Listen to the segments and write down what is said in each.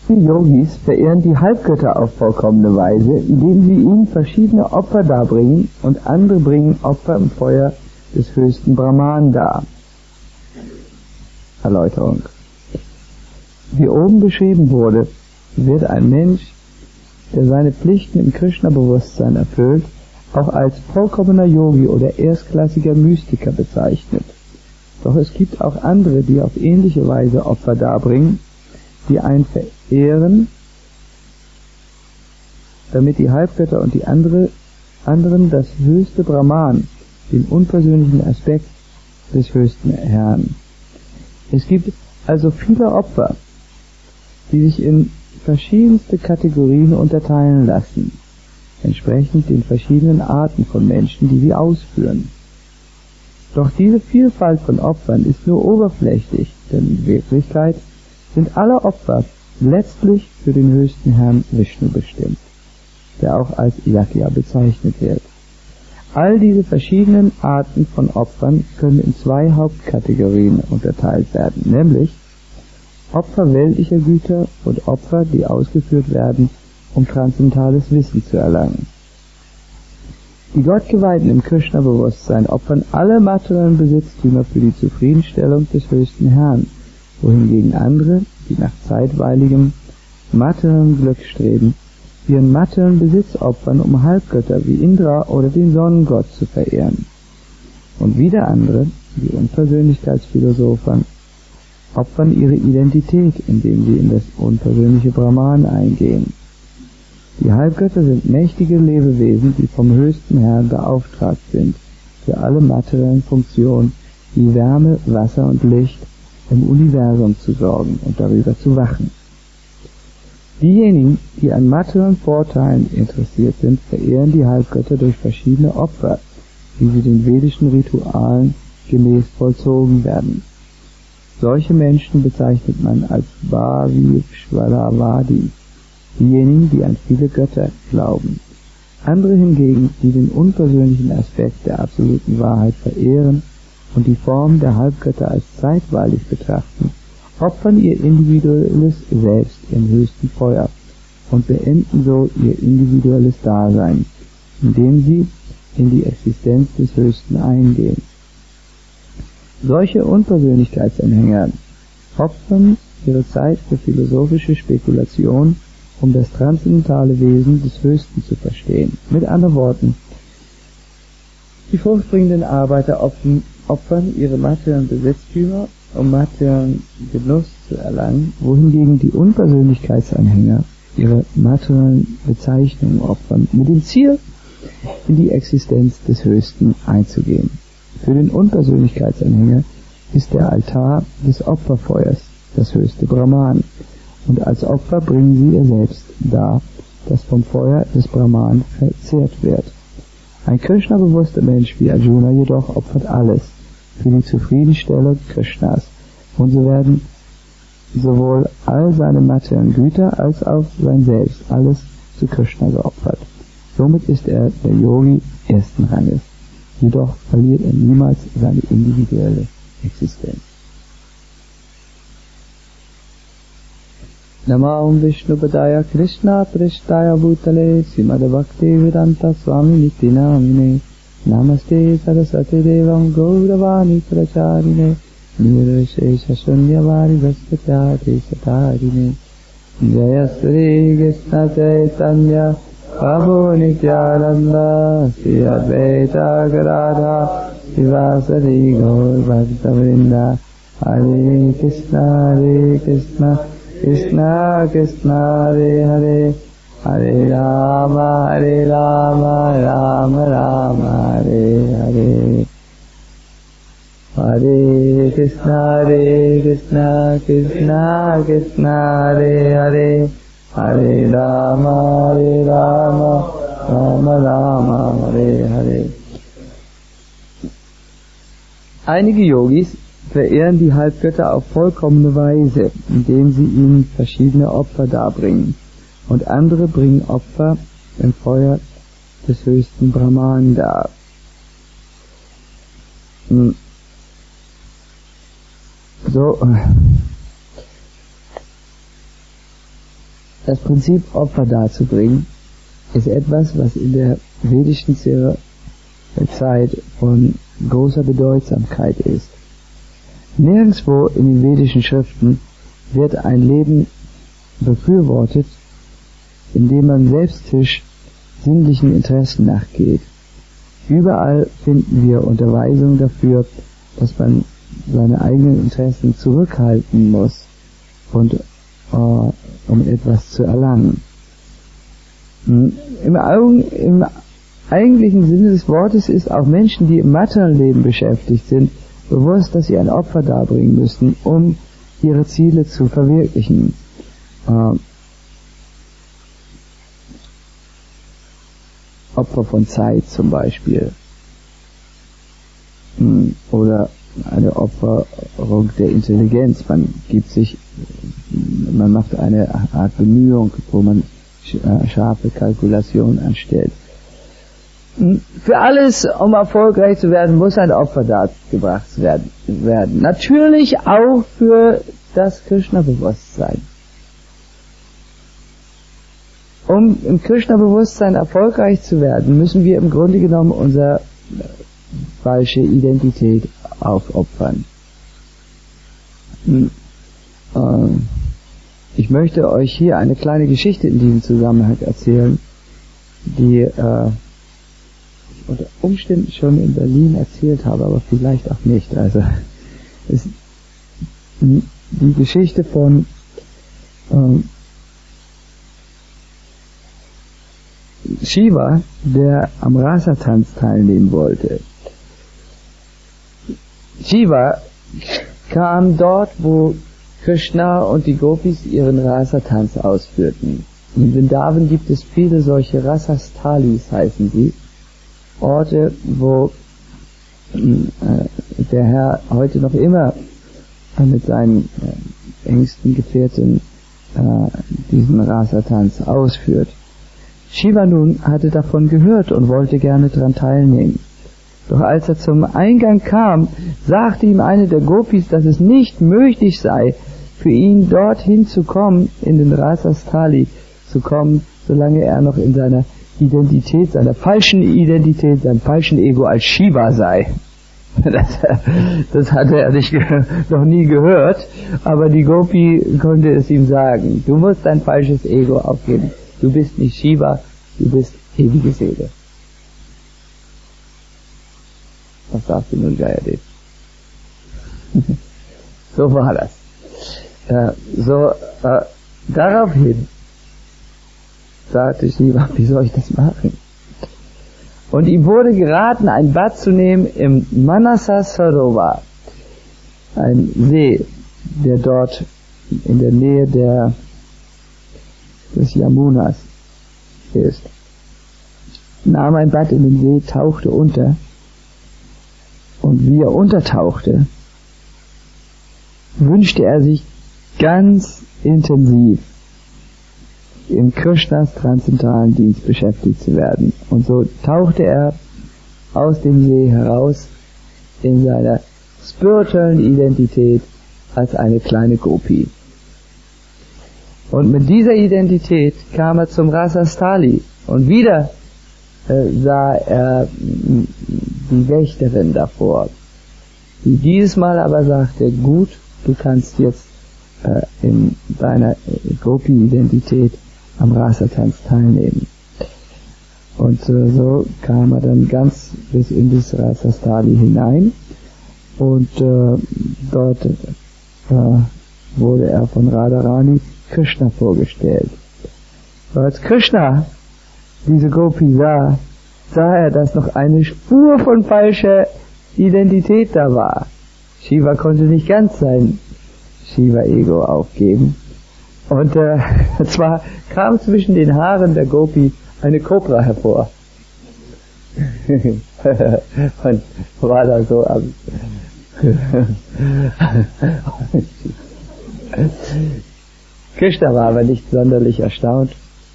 Die Yogis verehren die Halbgötter auf vollkommene Weise, indem sie ihnen verschiedene Opfer darbringen und andere bringen Opfer im Feuer des höchsten Brahman dar. Erläuterung. Wie oben beschrieben wurde, wird ein Mensch, der seine Pflichten im Krishna-Bewusstsein erfüllt, auch als vollkommener Yogi oder erstklassiger Mystiker bezeichnet. Doch es gibt auch andere, die auf ähnliche Weise Opfer darbringen, die einen verehren, damit die Halbgötter und die anderen das höchste Brahman, den unpersönlichen Aspekt des höchsten Herrn. Es gibt also viele Opfer, die sich in verschiedenste Kategorien unterteilen lassen, entsprechend den verschiedenen Arten von Menschen, die sie ausführen. Doch diese Vielfalt von Opfern ist nur oberflächlich, denn in Wirklichkeit sind alle Opfer letztlich für den höchsten Herrn Vishnu bestimmt, der auch als Yajna bezeichnet wird. All diese verschiedenen Arten von Opfern können in zwei Hauptkategorien unterteilt werden, nämlich Opfer weltlicher Güter und Opfer, die ausgeführt werden, um transzendentales Wissen zu erlangen. Die Gottgeweihten im Krishna-Bewusstsein opfern alle materiellen Besitztümer für die Zufriedenstellung des höchsten Herrn, wohingegen andere, die nach zeitweiligem materiellen Glück streben, ihren materiellen Besitz opfern, um Halbgötter wie Indra oder den Sonnengott zu verehren. Und wieder andere, die Unpersönlichkeitsphilosophen, opfern ihre Identität, indem sie in das unpersönliche Brahman eingehen. Die Halbgötter sind mächtige Lebewesen, die vom höchsten Herrn beauftragt sind, für alle materiellen Funktionen wie Wärme, Wasser und Licht im Universum zu sorgen und darüber zu wachen. Diejenigen, die an materiellen Vorteilen interessiert sind, verehren die Halbgötter durch verschiedene Opfer, wie sie den vedischen Ritualen gemäß vollzogen werden. Solche Menschen bezeichnet man als Bhavishvaravadi, diejenigen, die an viele Götter glauben. Andere hingegen, die den unpersönlichen Aspekt der absoluten Wahrheit verehren und die Form der Halbgötter als zeitweilig betrachten, opfern ihr individuelles Selbst im höchsten Feuer und beenden so ihr individuelles Dasein, indem sie in die Existenz des Höchsten eingehen. Solche Unpersönlichkeitsanhänger opfern ihre Zeit für philosophische Spekulation, um das transzendentale Wesen des Höchsten zu verstehen. Mit anderen Worten, die fruchtbringenden Arbeiter opfern ihre materiellen Besitztümer, um materiellen Genuss zu erlangen, wohingegen die Unpersönlichkeitsanhänger ihre materiellen Bezeichnungen opfern, mit dem Ziel, in die Existenz des Höchsten einzugehen. Für den Unpersönlichkeitsanhänger ist der Altar des Opferfeuers das höchste Brahman, und als Opfer bringen sie ihr Selbst dar, das vom Feuer des Brahman verzehrt wird. Ein Krishna-bewusster Mensch wie Arjuna jedoch opfert alles für die Zufriedenstellung Krishnas, und so werden sowohl all seine materiellen Güter als auch sein Selbst, alles zu Krishna geopfert. Somit ist er der Yogi ersten Ranges, jedoch verliert er niemals seine individuelle Existenz. Namam Vishnupadaya Krishna Prishtaya Bhutale Srimad Bhakti Vedanta Swami Niti Namine Namaste Saraswati Devam Gauravani Pracharine Nirvishesha Shunyavadi Vaspachari Satarine Jaya Sri Krishna Chaitanya Prabhu Nityananda Sri Advaita Gadadha Srivasadi Gaur Bhaktavrinda Hare Krishna Krishna Krishna Hare Hare Hare Rama Rama Rama Hare Hare Hare Krishna Krishna Krishna Hare Hare Hare Rama Rama Rama Hare Hare. Einige Yogis verehren die Halbgötter auf vollkommene Weise, indem sie ihnen verschiedene Opfer darbringen, und andere bringen Opfer im Feuer des höchsten Brahman dar. Das Prinzip, Opfer darzubringen, ist etwas, was in der vedischen Zeit von großer Bedeutsamkeit ist. Nirgendwo in den vedischen Schriften wird ein Leben befürwortet, indem man selbstisch sinnlichen Interessen nachgeht. Überall finden wir Unterweisungen dafür, dass man seine eigenen Interessen zurückhalten muss und um etwas zu erlangen. Im eigentlichen Sinne des Wortes ist auch Menschen, die im materiellen Leben beschäftigt sind, bewusst, dass sie ein Opfer darbringen müssen, um ihre Ziele zu verwirklichen. Opfer von Zeit zum Beispiel. Oder eine Opferung der Intelligenz. Man macht eine Art Bemühung, wo man scharfe Kalkulationen anstellt. Für alles, um erfolgreich zu werden, muss ein Opfer dargebracht werden. Natürlich auch für das Krishna-Bewusstsein. Um im Krishna-Bewusstsein erfolgreich zu werden, müssen wir im Grunde genommen unsere falsche Identität aufopfern. Ich möchte euch hier eine kleine Geschichte in diesem Zusammenhang erzählen, die ich unter Umständen schon in Berlin erzählt habe, aber vielleicht auch nicht. Also ist die Geschichte von Shiva, der am Rasatanz teilnehmen wollte. Shiva kam dort, wo Krishna und die Gopis ihren Rasatanz ausführten. In Vrindavan gibt es viele solche Rasastalis, heißen sie, Orte, wo der Herr heute noch immer mit seinen engsten Gefährten diesen Rasatanz ausführt. Shiva nun hatte davon gehört und wollte gerne daran teilnehmen. Doch als er zum Eingang kam, sagte ihm eine der Gopis, dass es nicht möglich sei, für ihn dorthin zu kommen, in den Rasastali zu kommen, solange er noch in seiner Identität, seiner falschen Identität, seinem falschen Ego als Shiva sei. Das hatte er noch nie gehört, aber die Gopi konnte es ihm sagen. Du musst dein falsches Ego aufgeben. Du bist nicht Shiva, du bist ewige Seele. Was sagte nun Jayadev? So war das. Daraufhin sagte Shiva, wie soll ich das machen? Und ihm wurde geraten, ein Bad zu nehmen im Manasa Sarovar, ein See, der dort in der Nähe des Yamunas ist. Nahm ein Bad in den See, tauchte unter, und wie er untertauchte, wünschte er sich ganz intensiv in Krishnas transzendentalen Dienst beschäftigt zu werden. Und so tauchte er aus dem See heraus in seiner spirituellen Identität als eine kleine Gopi. Und mit dieser Identität kam er zum Rasastali und wieder sah er die Wächterin davor, die dieses Mal aber sagte, gut, du kannst jetzt in deiner Gopi-Identität am Rasatanz teilnehmen. Und so kam er dann ganz bis in das Rasastali hinein und dort wurde er von Radharani Krishna vorgestellt. Als Krishna diese Gopi sah er, dass noch eine Spur von falscher Identität da war. Shiva konnte nicht ganz sein Shiva-Ego aufgeben. Und zwar kam zwischen den Haaren der Gopi eine Kobra hervor. Und war da so am Krishna war aber nicht sonderlich erstaunt.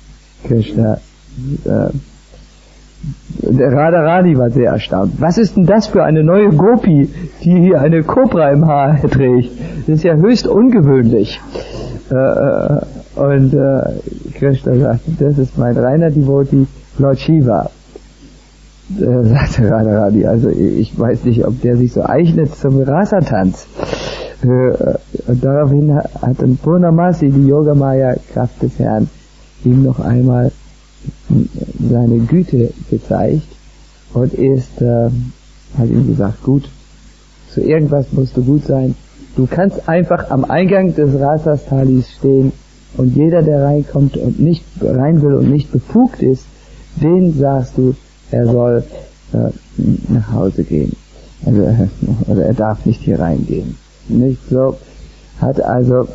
Der Radharani war sehr erstaunt. Was ist denn das für eine neue Gopi, die hier eine Kobra im Haar trägt? Das ist ja höchst ungewöhnlich. Und Krishna sagte, das ist mein reiner Devotee, Lord Shiva. Sagte Radharani, also ich weiß nicht, ob der sich so eignet zum Rasatanz. Und daraufhin hat dann Purnamasi, die Yogamaya Kraft des Herrn, ihm noch einmal seine Güte gezeigt und hat ihm gesagt, gut, zu irgendwas musst du gut sein. Du kannst einfach am Eingang des Rasasthalis stehen und jeder, der reinkommt und nicht rein will und nicht befugt ist, den sagst du, er soll nach Hause gehen. Also, oder er darf nicht hier reingehen. Nicht so. Hat also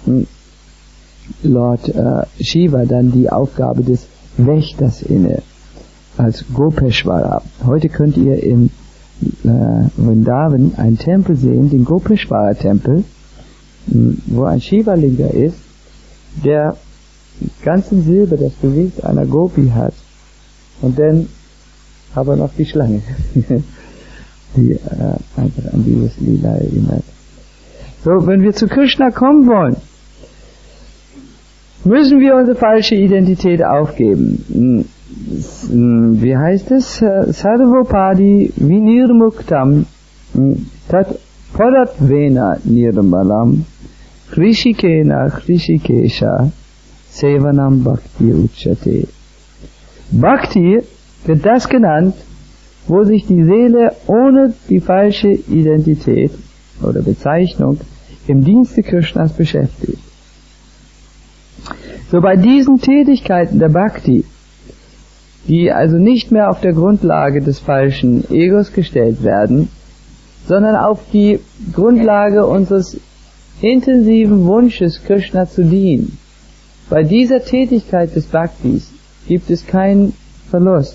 Lord Shiva dann die Aufgabe des Wächters inne, als Gopeshwara. Heute könnt ihr in Vrindavan einen Tempel sehen, den Gopeshwara-Tempel, wo ein Shiva-Linga ist, der ganz in Silber das Gewicht einer Gopi hat. Und dann aber noch die Schlange, die einfach an dieses Lila erinnert. So, wenn wir zu Krishna kommen wollen, müssen wir unsere falsche Identität aufgeben. Wie heißt es? Sarvopadi vinirmuktam tat padatvena nirmalam krishikena krishikesha sevanam bhakti uchate. Bhakti wird das genannt, wo sich die Seele ohne die falsche Identität oder Bezeichnung im Dienste Krishnas beschäftigt. So bei diesen Tätigkeiten der Bhakti, die also nicht mehr auf der Grundlage des falschen Egos gestellt werden, sondern auf die Grundlage unseres intensiven Wunsches, Krishna zu dienen. Bei dieser Tätigkeit des Bhaktis gibt es keinen Verlust.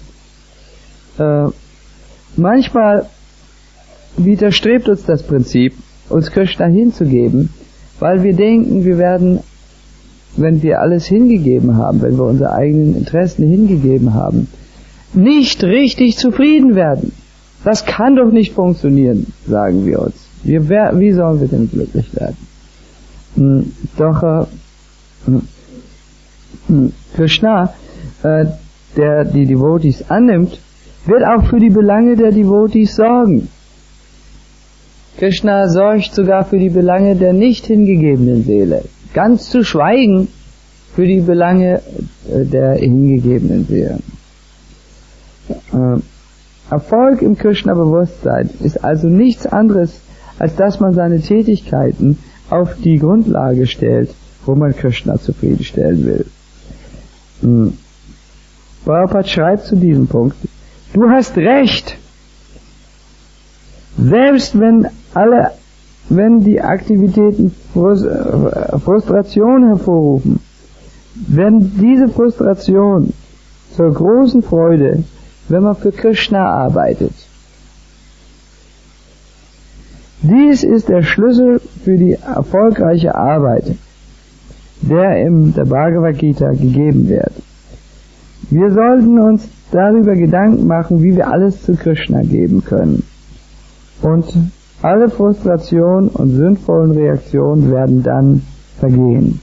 Manchmal widerstrebt uns das Prinzip, uns Krishna hinzugeben, weil wir denken, wir werden, wenn wir alles hingegeben haben, wenn wir unsere eigenen Interessen hingegeben haben, nicht richtig zufrieden werden. Das kann doch nicht funktionieren, sagen wir uns. Wie sollen wir denn glücklich werden? Doch Krishna, der die Devotees annimmt, wird auch für die Belange der Devotees sorgen. Krishna sorgt sogar für die Belange der nicht hingegebenen Seele. Ganz zu schweigen für die Belange der hingegebenen Seele. Erfolg im Krishna-Bewusstsein ist also nichts anderes, als dass man seine Tätigkeiten auf die Grundlage stellt, wo man Krishna zufriedenstellen will. Prabhupada schreibt zu diesem Punkt, du hast recht, selbst wenn die Aktivitäten Frustration hervorrufen, werden diese Frustration zur großen Freude, wenn man für Krishna arbeitet. Dies ist der Schlüssel für die erfolgreiche Arbeit, der in der Bhagavad Gita gegeben wird. Wir sollten uns darüber Gedanken machen, wie wir alles zu Krishna geben können. Und alle Frustration und sinnvollen Reaktionen werden dann vergehen.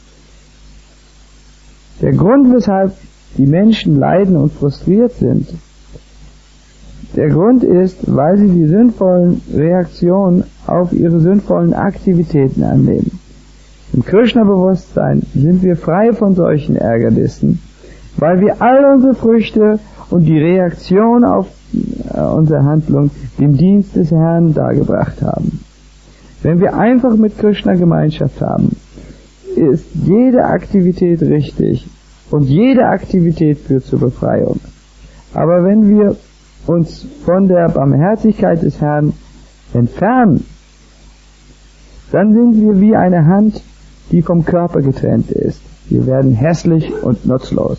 Der Grund, weshalb die Menschen leiden und frustriert sind, der Grund ist, weil sie die sinnvollen Reaktionen auf ihre sinnvollen Aktivitäten annehmen. Im Krishna-Bewusstsein sind wir frei von solchen Ärgernissen, weil wir all unsere Früchte und die Reaktion auf unsere Handlung dem Dienst des Herrn dargebracht haben. Wenn wir einfach mit Krishna Gemeinschaft haben, ist jede Aktivität richtig und jede Aktivität führt zur Befreiung. Aber wenn wir uns von der Barmherzigkeit des Herrn entfernen, dann sind wir wie eine Hand, die vom Körper getrennt ist. Wir werden hässlich und nutzlos.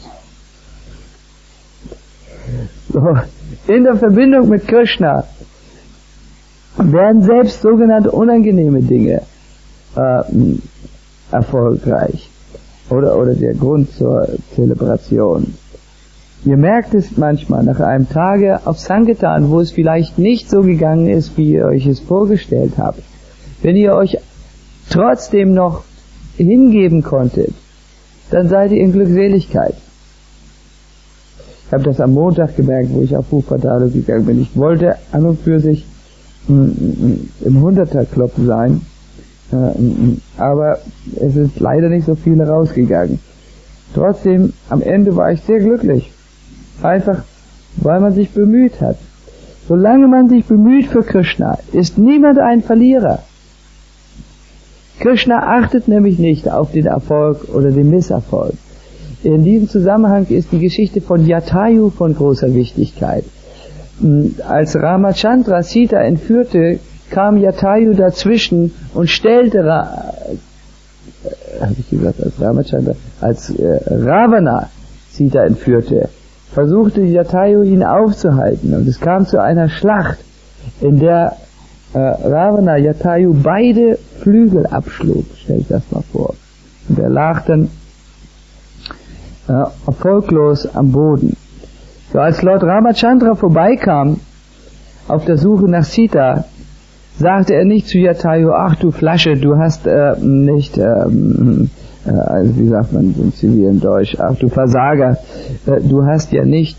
So, in der Verbindung mit Krishna werden selbst sogenannte unangenehme Dinge erfolgreich oder der Grund zur Zelebration. Ihr merkt es manchmal nach einem Tage auf Sankirtan, wo es vielleicht nicht so gegangen ist, wie ihr euch es vorgestellt habt. Wenn ihr euch trotzdem noch hingeben konntet, dann seid ihr in Glückseligkeit. Ich habe das am Montag gemerkt, wo ich auf Buchportale gegangen bin. Ich wollte an und für sich im 100er-Club sein, aber es ist leider nicht so viele rausgegangen. Trotzdem, am Ende war ich sehr glücklich. Einfach, weil man sich bemüht hat. Solange man sich bemüht für Krishna, ist niemand ein Verlierer. Krishna achtet nämlich nicht auf den Erfolg oder den Misserfolg. In diesem Zusammenhang ist die Geschichte von Jatayu von großer Wichtigkeit. Als Ramachandra Sita entführte, kam Jatayu dazwischen und stellte als Ravana Sita entführte, versuchte Jatayu ihn aufzuhalten, und es kam zu einer Schlacht, in der Ravana Jatayu beide Flügel abschlug. Stell dir das mal vor. Und er lag dann erfolglos am Boden. So, als Lord Ramachandra vorbeikam auf der Suche nach Sita, sagte er nicht zu Jatayu: ach du Flasche, du hast nicht, also wie sagt man im zivilen Deutsch, ach du Versager, du hast ja nicht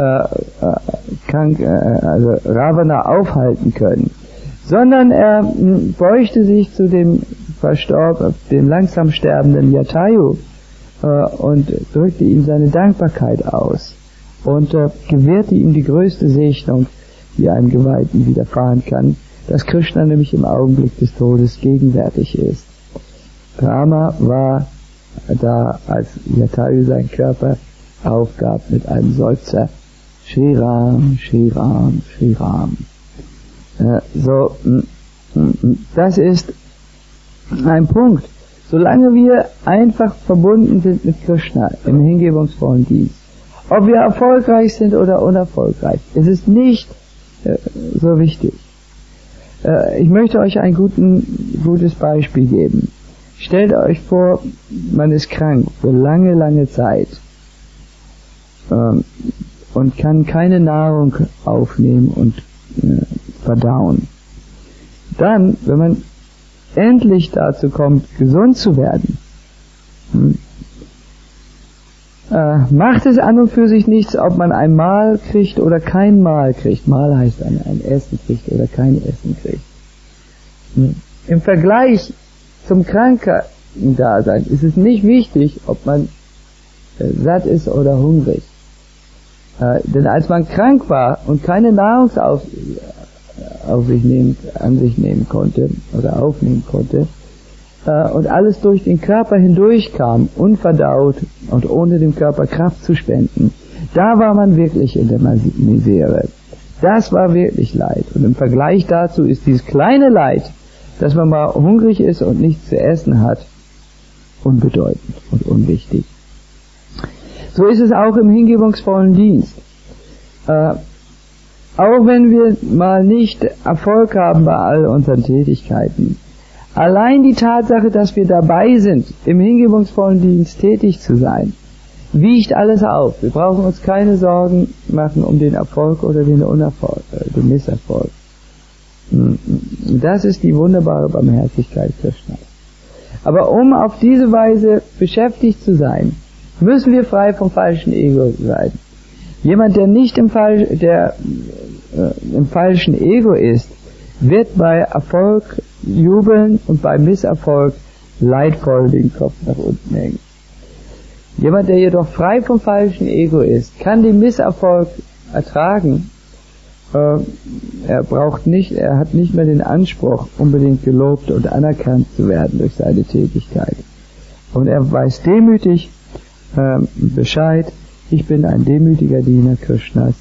also Ravana aufhalten können, sondern er beugte sich zu dem dem langsam sterbenden Jatayu und drückte ihm seine Dankbarkeit aus und gewährte ihm die größte Segnung, die einem Geweihten widerfahren kann, dass Krishna nämlich im Augenblick des Todes gegenwärtig ist. Rama war da, als Jatayu seinen Körper aufgab, mit einem Seufzer: Shri Ram, Shri Ram, Shri Ram. Das ist ein Punkt. Solange wir einfach verbunden sind mit Krishna im hingebungsvollen Dienst, ob wir erfolgreich sind oder unerfolgreich, es ist nicht so wichtig. Ich möchte euch ein gutes Beispiel geben. Stellt euch vor, man ist krank für lange, lange Zeit und kann keine Nahrung aufnehmen und verdauen. Dann, wenn man endlich dazu kommt, gesund zu werden, macht es an und für sich nichts, ob man ein Mahl kriegt oder kein Mahl kriegt. Mahl heißt ein Essen kriegt oder kein Essen kriegt. Im Vergleich zum Krankendasein ist es nicht wichtig, ob man satt ist oder hungrig. Denn als man krank war und keine Nahrung an sich nehmen konnte oder aufnehmen konnte, und alles durch den Körper hindurchkam, unverdaut und ohne dem Körper Kraft zu spenden, da war man wirklich in der Misere. Das war wirklich Leid. Und im Vergleich dazu ist dieses kleine Leid, dass man mal hungrig ist und nichts zu essen hat, unbedeutend und unwichtig. So ist es auch im hingebungsvollen Dienst. Auch wenn wir mal nicht Erfolg haben bei all unseren Tätigkeiten, allein die Tatsache, dass wir dabei sind, im hingebungsvollen Dienst tätig zu sein, wiegt alles auf. Wir brauchen uns keine Sorgen machen um den Erfolg oder den Misserfolg. Das ist die wunderbare Barmherzigkeit Krishnas. Aber um auf diese Weise beschäftigt zu sein, müssen wir frei vom falschen Ego sein. Jemand, der nicht im falschen Ego ist, wird bei Erfolg jubeln und bei Misserfolg leidvoll den Kopf nach unten hängen. Jemand, der jedoch frei vom falschen Ego ist, kann den Misserfolg ertragen. Er hat nicht mehr den Anspruch, unbedingt gelobt und anerkannt zu werden durch seine Tätigkeit. Und er weiß demütig Bescheid: ich bin ein demütiger Diener Krishnas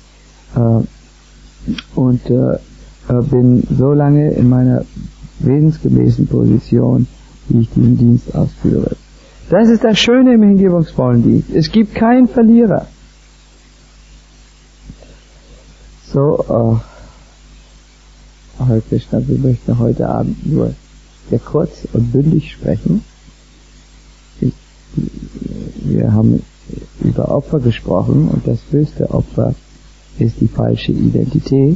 und bin so lange in meiner wesensgemäßen Position, wie ich diesen Dienst ausführe. Das ist das Schöne im hingebungsvollen Dienst. Es gibt keinen Verlierer. So, Herr Krishna, wir möchten heute Abend nur sehr kurz und bündig sprechen. Wir haben über Opfer gesprochen, und das höchste Opfer ist die falsche Identität,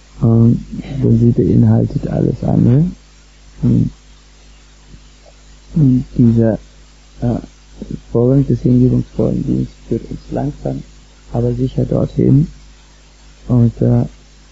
denn sie beinhaltet alles andere. Dieser Vorgang des hingebungsvollen Dienstes führt uns langsam, aber sicher dorthin. Und wir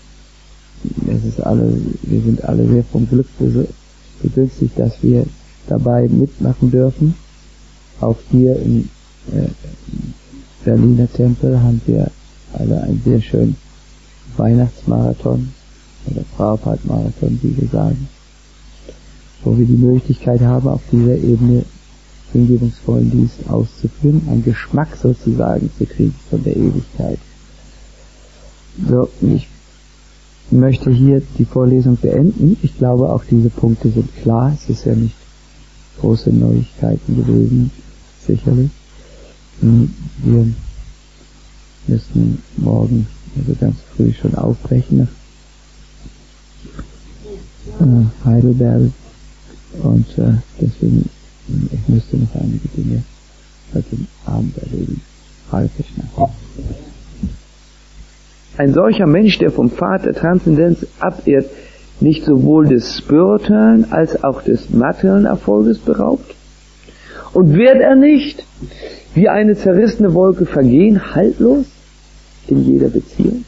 sind alle sehr vom Glück begünstigt, dass wir dabei mitmachen dürfen. Auch hier im Berliner Tempel haben wir alle einen sehr schönen Weihnachtsmarathon oder Prabhupada-Marathon, wie wir sagen, wo wir die Möglichkeit haben, auf dieser Ebene hingebungsvollen Dienst auszuführen, einen Geschmack sozusagen zu kriegen von der Ewigkeit. So, ich möchte hier die Vorlesung beenden. Ich glaube, auch diese Punkte sind klar. Es ist ja nicht große Neuigkeiten gewesen, sicherlich. Wir müssen morgen also ganz früh schon aufbrechen nach Heidelberg und deswegen ich müsste noch einige Dinge heute Abend erledigen. Hare Krishna. Ein solcher Mensch, der vom Pfad der Transzendenz abirrt, nicht sowohl des spirituellen als auch des materiellen Erfolges beraubt? Und wird er nicht wie eine zerrissene Wolke vergehen, haltlos in jeder Beziehung?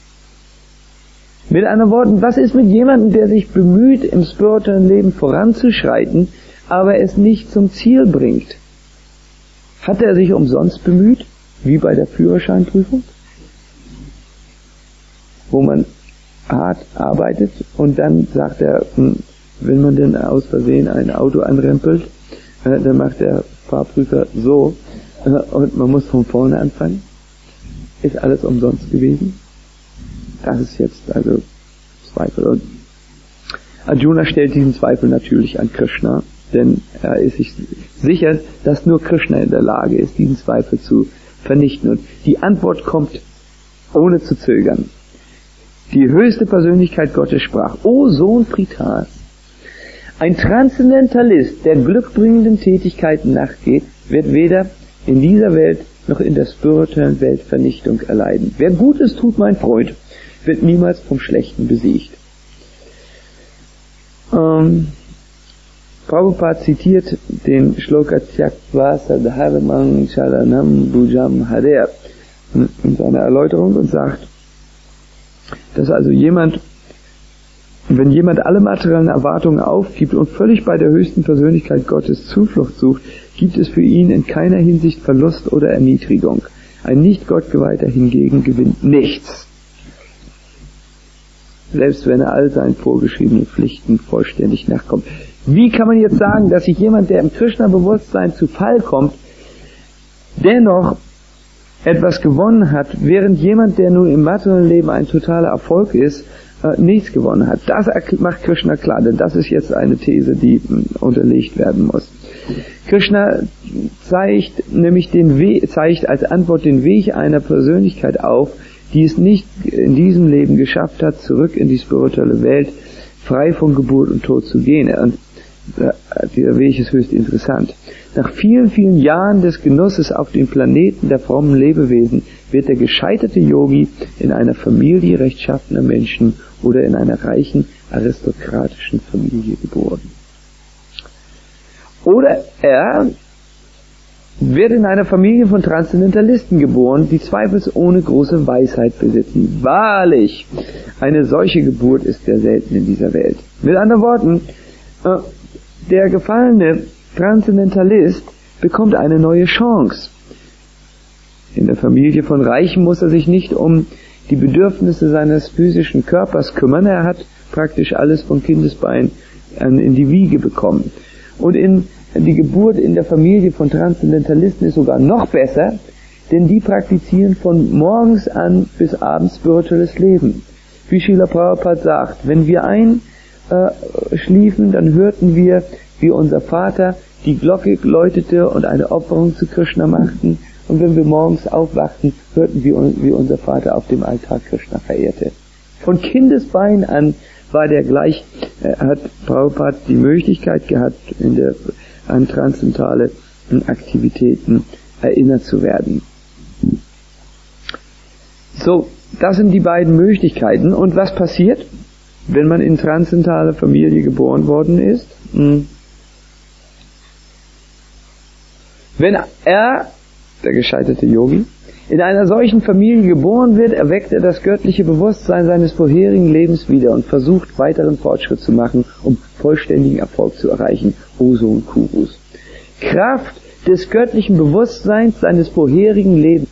Mit anderen Worten, was ist mit jemandem, der sich bemüht, im spirituellen Leben voranzuschreiten, aber es nicht zum Ziel bringt? Hat er sich umsonst bemüht, wie bei der Führerscheinprüfung, wo man hart arbeitet und dann sagt er, wenn man denn aus Versehen ein Auto anrempelt, dann macht der Fahrprüfer so und man muss von vorne anfangen? Ist alles umsonst gewesen? Das ist jetzt also Zweifel. Und Arjuna stellt diesen Zweifel natürlich an Krishna, denn er ist sich sicher, dass nur Krishna in der Lage ist, diesen Zweifel zu vernichten. Und die Antwort kommt ohne zu zögern. Die höchste Persönlichkeit Gottes sprach: O Sohn Pritas, ein Transzendentalist, der glückbringenden Tätigkeiten nachgeht, wird weder in dieser Welt noch in der spirituellen Welt Vernichtung erleiden. Wer Gutes tut, mein Freund, wird niemals vom Schlechten besiegt. Prabhupada zitiert den Shloka Tyaktva Sadharmang Chalanam Bhujam Harer in seiner Erläuterung und sagt, dass also wenn jemand alle materiellen Erwartungen aufgibt und völlig bei der höchsten Persönlichkeit Gottes Zuflucht sucht, gibt es für ihn in keiner Hinsicht Verlust oder Erniedrigung. Ein Nicht-Gottgeweihter hingegen gewinnt nichts, selbst wenn er all seinen vorgeschriebenen Pflichten vollständig nachkommt. Wie kann man jetzt sagen, dass sich jemand, der im Krishna-Bewusstsein zu Fall kommt, dennoch etwas gewonnen hat, während jemand, der nun im materiellen Leben ein totaler Erfolg ist, nichts gewonnen hat? Das macht Krishna klar, denn das ist jetzt eine These, die unterlegt werden muss. Krishna zeigt nämlich zeigt als Antwort den Weg einer Persönlichkeit auf, die es nicht in diesem Leben geschafft hat, zurück in die spirituelle Welt, frei von Geburt und Tod zu gehen. Und dieser Weg ist höchst interessant. Nach vielen, vielen Jahren des Genusses auf dem Planeten der frommen Lebewesen wird der gescheiterte Yogi in einer Familie rechtschaffener Menschen oder in einer reichen aristokratischen Familie geboren. Oder er wird in einer Familie von Transzendentalisten geboren, die zweifelsohne große Weisheit besitzen. Wahrlich, eine solche Geburt ist sehr selten in dieser Welt. Mit anderen Worten, der gefallene Transzendentalist bekommt eine neue Chance. In der Familie von Reichen muss er sich nicht um die Bedürfnisse seines physischen Körpers kümmern. Er hat praktisch alles von Kindesbein an in die Wiege bekommen. Und die Geburt in der Familie von Transzendentalisten ist sogar noch besser, denn die praktizieren von morgens an bis abends spirituelles Leben. Wie Srila Prabhupada sagt, wenn wir einschliefen, dann hörten wir, wie unser Vater die Glocke läutete und eine Opferung zu Krishna machten. Und wenn wir morgens aufwachten, hörten wir, wie unser Vater auf dem Altar Krishna verehrte. Von Kindesbein an war der gleich, hat Prabhupada die Möglichkeit gehabt, an transzendentale Aktivitäten erinnert zu werden. So, das sind die beiden Möglichkeiten. Und was passiert, wenn man in transzendentale Familie geboren worden ist? Wenn er, der gescheiterte Yogi, in einer solchen Familie geboren wird, erweckt er das göttliche Bewusstsein seines vorherigen Lebens wieder und versucht, weiteren Fortschritt zu machen, um vollständigen Erfolg zu erreichen. O Sohn Kurus. Kraft des göttlichen Bewusstseins seines vorherigen Lebens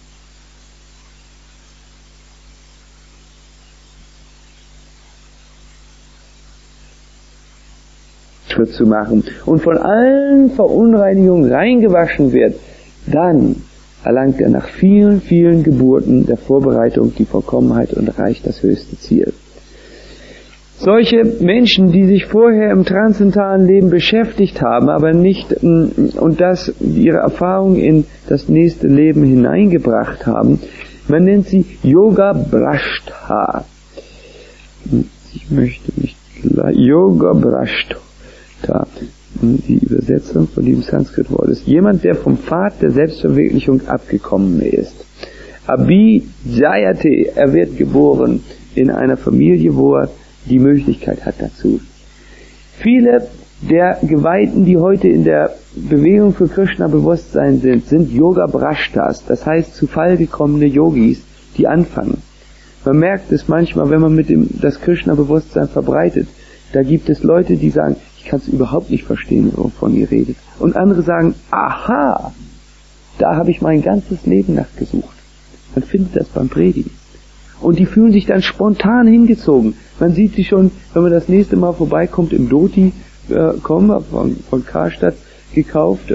Schritt zu machen und von allen Verunreinigungen reingewaschen wird, dann erlangt er nach vielen, vielen Geburten der Vorbereitung die Vollkommenheit und erreicht das höchste Ziel. Solche Menschen, die sich vorher im transzendentalen Leben beschäftigt haben, aber nicht und das ihre Erfahrung in das nächste Leben hineingebracht haben, man nennt sie Yoga Bhrashta. Ich möchte mich gleich Yoga Bhrashta. Die Übersetzung von diesem Sanskrit-Wort ist jemand, der vom Pfad der Selbstverwirklichung abgekommen ist. Abhijayate, er wird geboren in einer Familie, wo er die Möglichkeit hat dazu. Viele der Geweihten, die heute in der Bewegung für Krishna-Bewusstsein sind Yoga Bhrashtas, das heißt zu Fall gekommene Yogis, die anfangen. Man merkt es manchmal, wenn man das Krishna-Bewusstsein verbreitet, da gibt es Leute, die sagen, ich kann es überhaupt nicht verstehen, wovon ihr redet. Und andere sagen, aha, da habe ich mein ganzes Leben nachgesucht. Man findet das beim Predigen. Und die fühlen sich dann spontan hingezogen. Man sieht sie schon, wenn man das nächste Mal vorbeikommt, im Dhoti von Karstadt gekauft,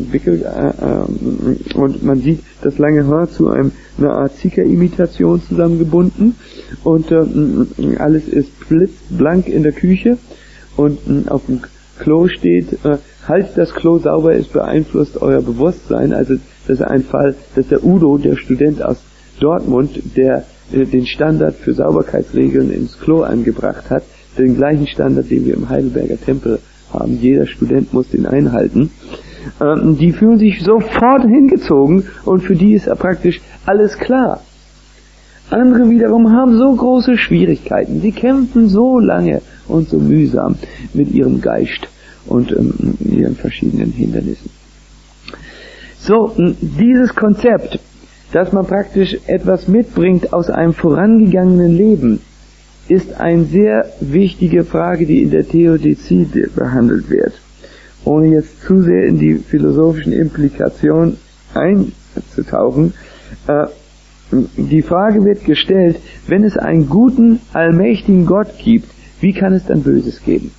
und man sieht das lange Haar zu einer Art Zika-Imitation zusammengebunden und alles ist blitzblank in der Küche. Und auf dem Klo steht, halt das Klo sauber ist, beeinflusst euer Bewusstsein. Also das ist ein Fall, dass der Udo, der Student aus Dortmund, der den Standard für Sauberkeitsregeln ins Klo angebracht hat, den gleichen Standard, den wir im Heidelberger Tempel haben. Jeder Student muss den einhalten. Die fühlen sich sofort hingezogen und für die ist praktisch alles klar. Andere wiederum haben so große Schwierigkeiten. Sie kämpfen so lange und so mühsam mit ihrem Geist und ihren verschiedenen Hindernissen. So, dieses Konzept, dass man praktisch etwas mitbringt aus einem vorangegangenen Leben, ist eine sehr wichtige Frage, die in der Theodizee behandelt wird. Ohne jetzt zu sehr in die philosophischen Implikationen einzutauchen, die Frage wird gestellt, wenn es einen guten, allmächtigen Gott gibt, wie kann es dann Böses geben?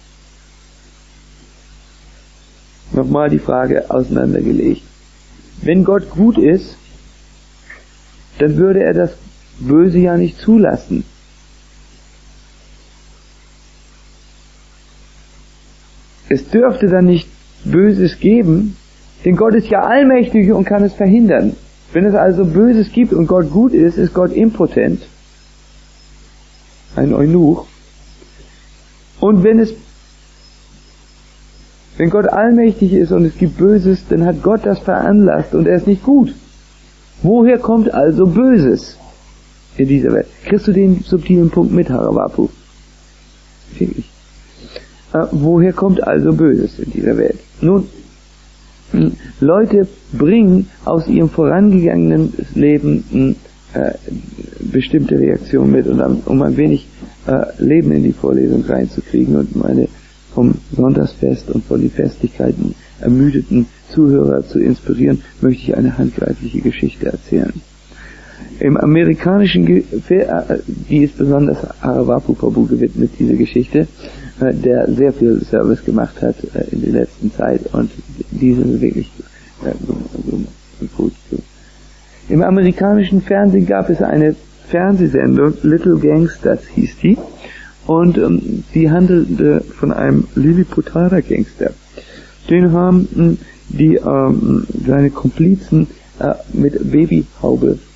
Nochmal die Frage auseinandergelegt. Wenn Gott gut ist, dann würde er das Böse ja nicht zulassen. Es dürfte dann nicht Böses geben, denn Gott ist ja allmächtig und kann es verhindern. Wenn es also Böses gibt und Gott gut ist, ist Gott impotent. Ein Eunuch. Und wenn Gott allmächtig ist und es gibt Böses, dann hat Gott das veranlasst und er ist nicht gut. Woher kommt also Böses in dieser Welt? Kriegst du den subtilen Punkt mit, Haravapu? Wirklich. Woher kommt also Böses in dieser Welt? Nun, Leute bringen aus ihrem vorangegangenen Leben bestimmte Reaktionen mit, und um ein wenig Leben in die Vorlesung reinzukriegen und meine vom Sonntagsfest und von den Festlichkeiten ermüdeten Zuhörer zu inspirieren, möchte ich eine handgreifliche Geschichte erzählen. Im amerikanischen, die ist besonders Haravapu Prabhu gewidmet, diese Geschichte, der sehr viel Service gemacht hat in der letzten Zeit, und die sind wirklich gut. Im amerikanischen Fernsehen gab es eine Fernsehsendung, Little Gangsters hieß die, und die handelte von einem Lilliputana-Gangster. Den haben seine Komplizen mit Babyhaube